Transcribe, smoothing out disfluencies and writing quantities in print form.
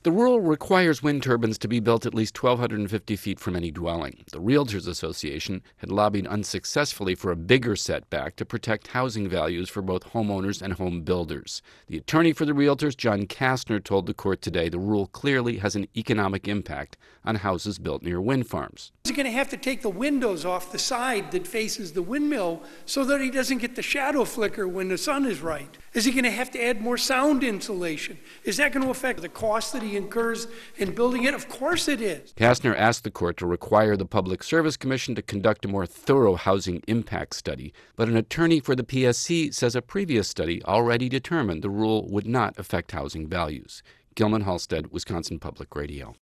The rule requires wind turbines to be built at least 1,250 feet from any dwelling. The Realtors Association had lobbied unsuccessfully for a bigger setback to protect housing values for both homeowners and home builders. The attorney for the Realtors, John Kastner, told the court today the rule clearly has an economic impact on houses built near wind farms. He's going to have to take the windows off the side that faces the windmill so that he doesn't get the shadow flicker when the sun is right. Is he going to have to add more sound insulation? Is that going to affect the cost that he incurs in building it? Of course it is. Kastner asked the court to require the Public Service Commission to conduct a more thorough housing impact study, but an attorney for the PSC says a previous study already determined the rule would not affect housing values. Gilman Halstead, Wisconsin Public Radio.